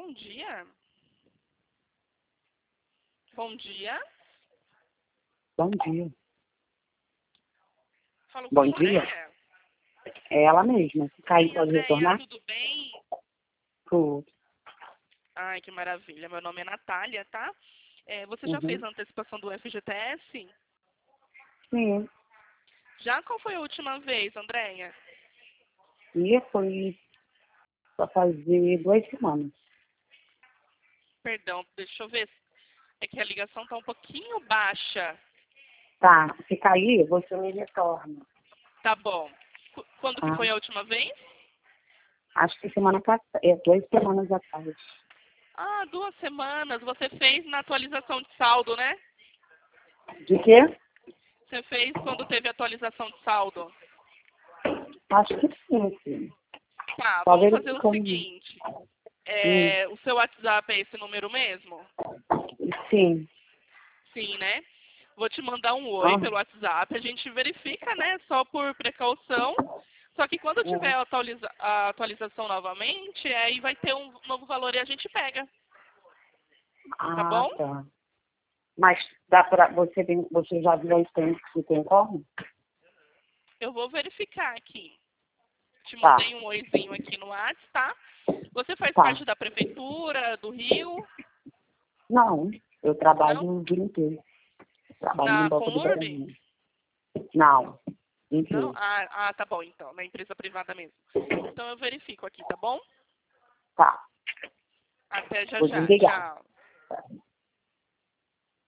Bom dia. Bom dia. Bom dia. Falo com Bom a dia. Andréia. É ela mesma. Se cair, pode Andréia, retornar? tudo bem? Tudo. Ai, que maravilha. Meu nome é Natália, tá? Você já fez Uhum. a antecipação do FGTS? Sim. Já? Qual foi a última vez, Andréia? E foi pra fazer 2 semanas. Perdão, deixa eu ver. É que a ligação tá um pouquinho baixa. Tá. Se cair, você me retorna. Tá bom. Quando que Tá? foi a última vez? Acho que semana passada. 2 semanas atrás. Ah, 2 semanas. Você fez na atualização de saldo, né? De quê? Você fez quando teve atualização de saldo. Acho que sim, sim. Tá, Só vamos fazer o verificando. seguinte. Hum. O seu WhatsApp é esse número mesmo? Sim. Sim, né? Vou te mandar um oi Ah, pelo WhatsApp. A gente verifica, né? Só por precaução. Só que quando tiver é. a atualização novamente, aí vai ter um novo valor e a gente pega. Tá Ah, bom? tá. Mas dá pra, você já viu os tempos que tem como? Eu vou verificar aqui. Te Tá, mandei um oizinho aqui no WhatsApp, tá? Você faz tá. parte da prefeitura, do Rio, Não, eu trabalho não? o dia inteiro. Trabalho no Na Banco do Comurb? Brasil. Não, Não? enfim. Tá bom então, na empresa privada mesmo. Então eu verifico aqui, tá bom? Tá, Até já vou já. desligar. Tchau.